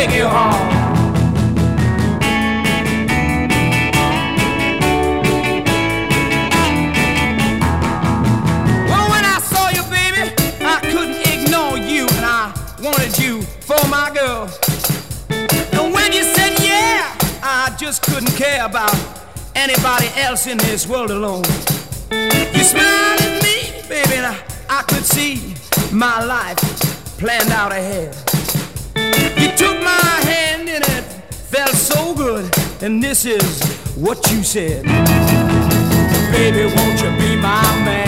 take you home. Well, when I saw you, baby, I couldn't ignore you, and I wanted you for my girl. And when you said yeah, I just couldn't care about anybody else in this world alone. You smiled at me, baby, and I could see my life planned out ahead. You took my hand and it felt so good, and this is what you said. Baby, won't you be my man?